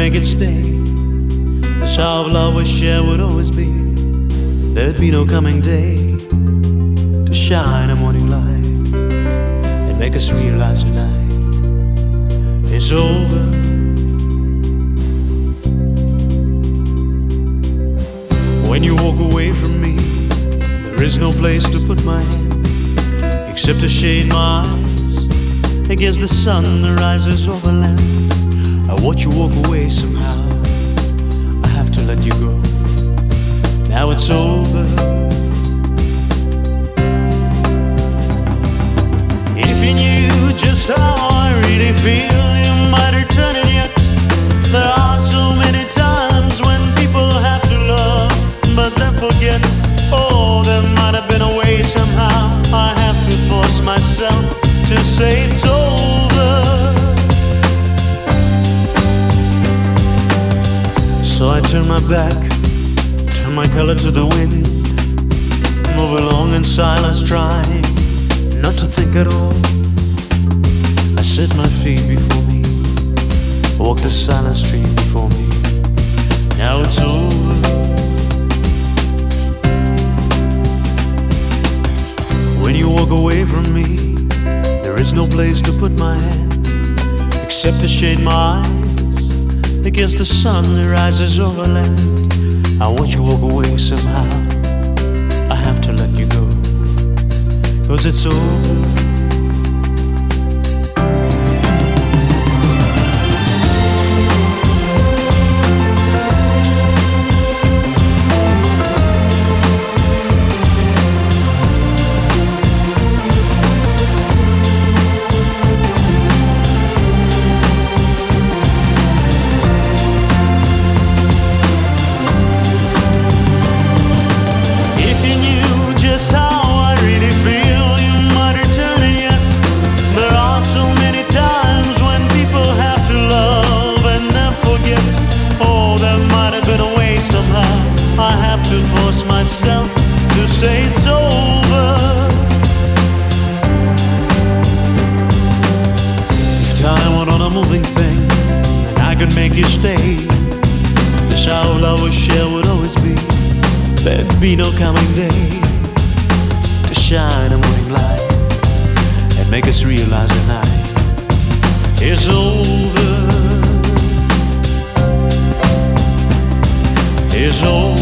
make it stay. The shower of love we share would always be. There'd be no coming day to shine a morning light and make us realize the night is over. When you walk away from me, there is no place to put my hand except to shade my eyes against the sun that rises over land. I watch you walk away somehow. I have to let you go. Now it's over. If you knew just how I really feel, you might return it yet. There are so many times when people have to love but then forget. Oh, there might have been a way somehow. I have to force myself to say it's over. So I turn my back, turn my color to the wind, move along in silence, trying not to think at all. I set my feet before me, walk the silent stream before me. Now it's over. When you walk away from me, there is no place to put my hand except to shade my eyes against the sun that rises over land. I watch you walk away somehow. I have to let you go, 'cause it's over. I have to force myself to say it's over. If time were not a moving thing and I could make you stay, the shower of love we share would always be. There'd be no coming day to shine a morning light and make us realize the night is over. Is over.